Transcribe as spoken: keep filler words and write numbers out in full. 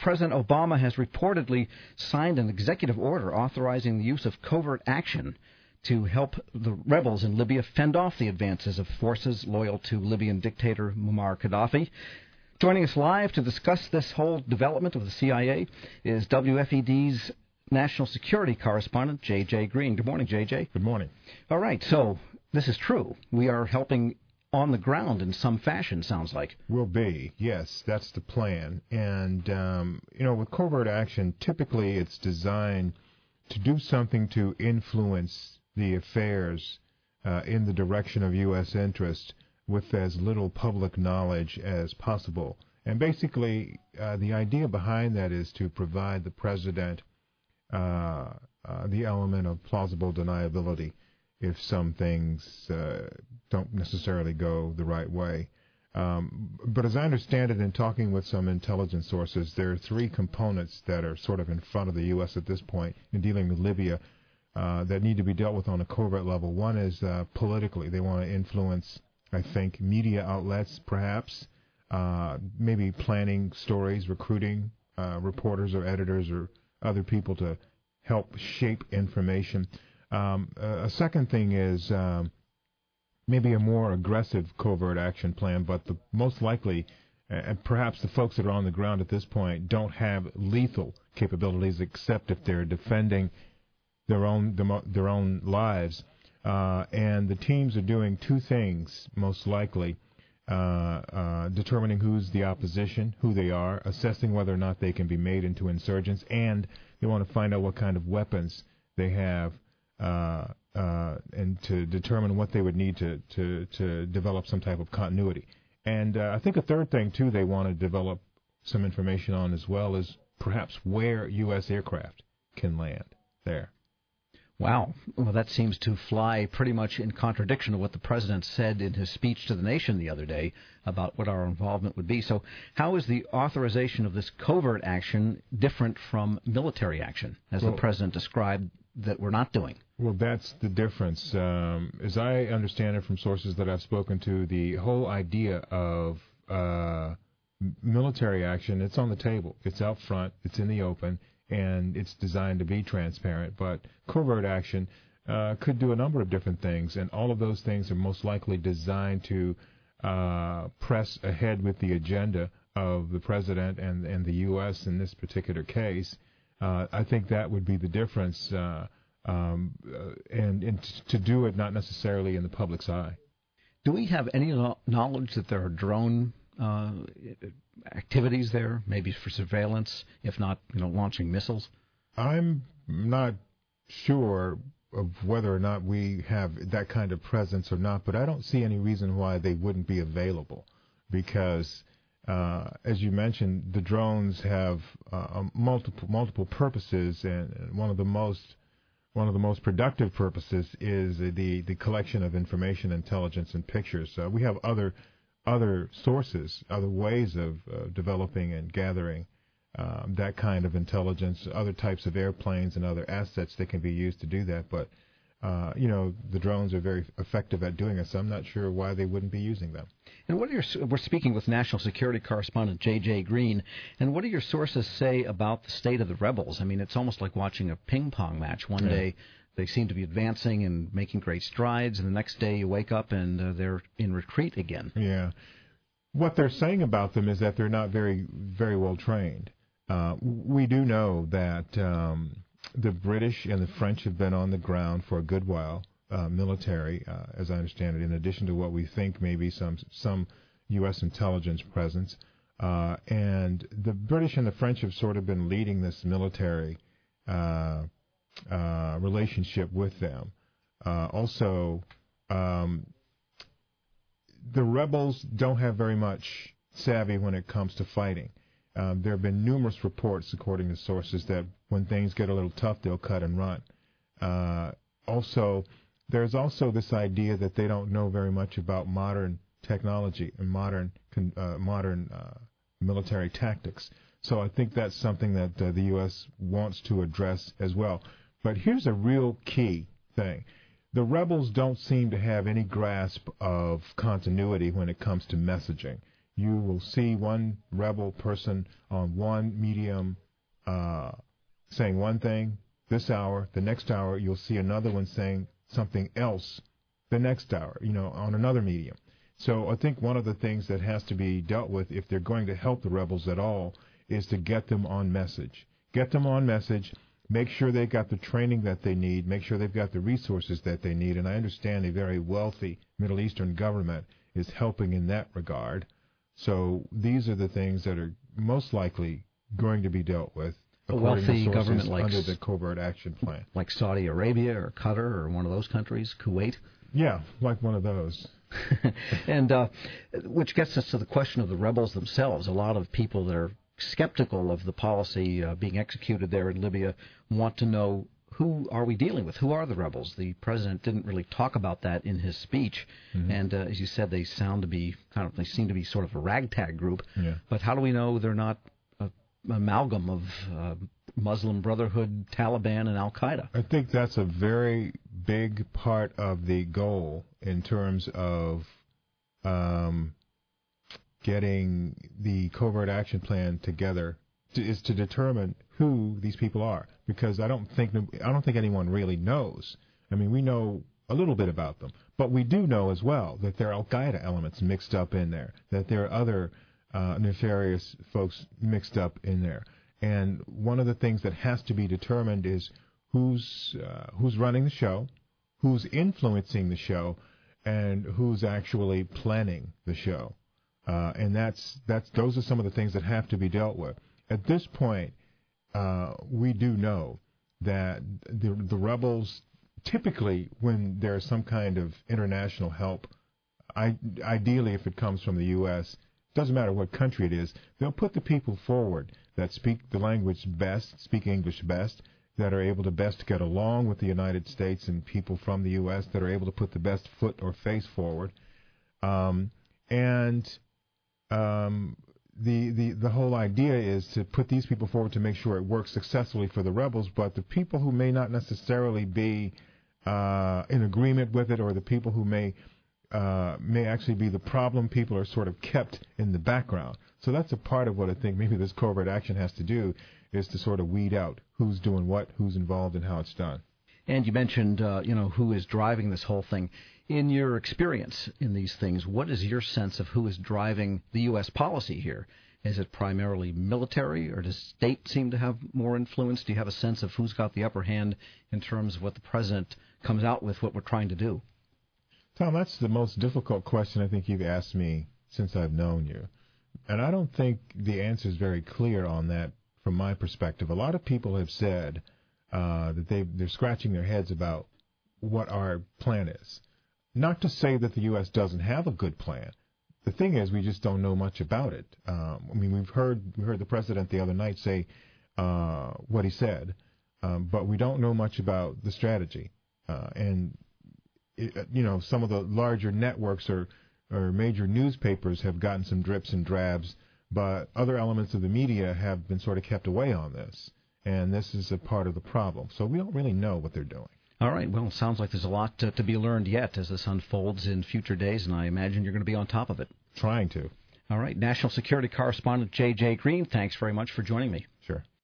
President Obama has reportedly signed an executive order authorizing the use of covert action to help the rebels in Libya fend off the advances of forces loyal to Libyan dictator Muammar Gaddafi. Joining us live to discuss this whole development of the C I A is W F E D's national security correspondent, J J. Green. Good morning, J J. Good morning. All right, so this is true. We are helping on the ground in some fashion, sounds like. Will be, yes, that's the plan. And, um, you know, with covert action, typically it's designed to do something to influence the affairs uh, in the direction of U S interest with as little public knowledge as possible. And basically, uh, the idea behind that is to provide the president uh, uh, the element of plausible deniability if some things uh, don't necessarily go the right way. Um, but as I understand it, in talking with some intelligence sources, there are three components that are sort of in front of the U S at this point in dealing with Libya uh, that need to be dealt with on a covert level. One is uh, politically. They want to influence, I think, media outlets, perhaps, uh, maybe planning stories, recruiting uh, reporters or editors or other people to help shape information. Um, uh, a second thing is um, maybe a more aggressive covert action plan, but the most likely, and uh, perhaps the folks that are on the ground at this point don't have lethal capabilities except if they're defending their own their own lives. Uh, and the teams are doing two things, most likely, uh, uh, determining who's the opposition, who they are, assessing whether or not they can be made into insurgents, and they want to find out what kind of weapons they have, uh, uh, and to determine what they would need to, to, to develop some type of continuity. And uh, I think a third thing, too, they want to develop some information on as well is perhaps where U S aircraft can land there. Wow. Well, that seems to fly pretty much in contradiction to what the president said in his speech to the nation the other day about what our involvement would be. So how is the authorization of this covert action different from military action, as well, the president described that we're not doing? Well, that's the difference. Um, as I understand it from sources that I've spoken to, the whole idea of uh, military action, it's on the table. It's out front. It's in the open. And it's designed to be transparent. But covert action uh, could do a number of different things, and all of those things are most likely designed to uh, press ahead with the agenda of the president and, and the U S in this particular case. Uh, I think that would be the difference, uh, um, uh, and, and t- to do it not necessarily in the public's eye. Do we have any no- knowledge that there are drone Uh, activities there, maybe for surveillance, if not, you know, launching missiles? I'm not sure of whether or not we have that kind of presence or not, but I don't see any reason why they wouldn't be available because, uh, as you mentioned, the drones have uh, multiple multiple purposes, and one of the most one of the most productive purposes is the the collection of information, intelligence, and pictures. Uh, we have other other sources, other ways of uh, developing and gathering um, that kind of intelligence, other types of airplanes and other assets that can be used to do that. But, uh, you know, the drones are very effective at doing it, so I'm not sure why they wouldn't be using them. And what are your, we're speaking with national security correspondent J J. Green, and what do your sources say about the state of the rebels? I mean, it's almost like watching a ping pong match. One yeah. day they seem to be advancing and making great strides, and the next day you wake up and uh, they're in retreat again. Yeah. What they're saying about them is that they're not very, very well trained. Uh, we do know that um, the British and the French have been on the ground for a good while, uh, military, uh, as I understand it, in addition to what we think may be some, some U S intelligence presence. Uh, and the British and the French have sort of been leading this military uh Uh, relationship with them. Uh, also, um, the rebels don't have very much savvy when it comes to fighting. Um, there have been numerous reports, according to sources, that when things get a little tough, they'll cut and run. Uh, also, there's also this idea that they don't know very much about modern technology and modern uh, modern uh, military tactics. So I think that's something that uh, the U S wants to address as well. But here's a real key thing. The rebels don't seem to have any grasp of continuity when it comes to messaging. you will see one rebel person on one medium uh, saying one thing this hour. The next hour, you'll see another one saying something else the next hour, you know, on another medium. So I think one of the things that has to be dealt with if they're going to help the rebels at all is to get them on message. Get them on message. Make sure they've got the training that they need. Make sure they've got the resources that they need. And I understand a very wealthy Middle Eastern government is helping in that regard. So these are the things that are most likely going to be dealt with A according wealthy to sources government like under the Covert Action Plan. Like Saudi Arabia or Qatar or one of those countries, Kuwait. Yeah, like one of those. and uh, which gets us to the question of the rebels themselves. A lot of people that are skeptical of the policy uh, being executed there in Libya want to know, who are we dealing with? Who are the rebels? The president didn't really talk about that in his speech, mm-hmm. and uh, as you said, they sound to be kind of they seem to be sort of a ragtag group. Yeah. But how do we know they're not an amalgam of uh, Muslim Brotherhood, Taliban, and Al Qaeda? I think that's a very big part of the goal in terms of um, getting the Covert Action Plan together to, is to determine who these people are, because I don't think I don't think anyone really knows. I mean, we know a little bit about them, but we do know as well that there are Al Qaeda elements mixed up in there, that there are other uh, nefarious folks mixed up in there, and one of the things that has to be determined is who's uh, who's running the show, who's influencing the show, and who's actually planning the show, uh, and that's that's those are some of the things that have to be dealt with. At this point, uh, we do know that the, the rebels, typically when there's some kind of international help, I, ideally if it comes from the U S, doesn't matter what country it is, they'll put the people forward that speak the language best, speak English best, that are able to best get along with the United States, and people from the U S that are able to put the best foot or face forward. Um, and... Um, The, the the whole idea is to put these people forward to make sure it works successfully for the rebels, but the people who may not necessarily be uh, in agreement with it, or the people who may uh, may actually be the problem people, are sort of kept in the background. So that's a part of what I think maybe this covert action has to do, is to sort of weed out who's doing what, who's involved, and how it's done. And you mentioned, uh, you know, who is driving this whole thing. In your experience in these things, what is your sense of who is driving the U S policy here? Is it primarily military, or does state seem to have more influence? Do you have a sense of who's got the upper hand in terms of what the president comes out with, what we're trying to do? Tom, that's the most difficult question I think you've asked me since I've known you. And I don't think the answer is very clear on that from my perspective. A lot of people have said uh, that they they're scratching their heads about what our plan is. Not to say that the U S doesn't have a good plan. The thing is, we just don't know much about it. Um, I mean, we've heard we heard the president the other night say uh, what he said, um, but we don't know much about the strategy. Uh, and it, you know, some of the larger networks or or major newspapers have gotten some drips and drabs, but other elements of the media have been sort of kept away on this, and this is a part of the problem. So we don't really know what they're doing. All right. Well, it sounds like there's a lot to, to be learned yet as this unfolds in future days, and I imagine you're going to be on top of it. Trying to. All right. National Security Correspondent J J. Green, thanks very much for joining me. Sure.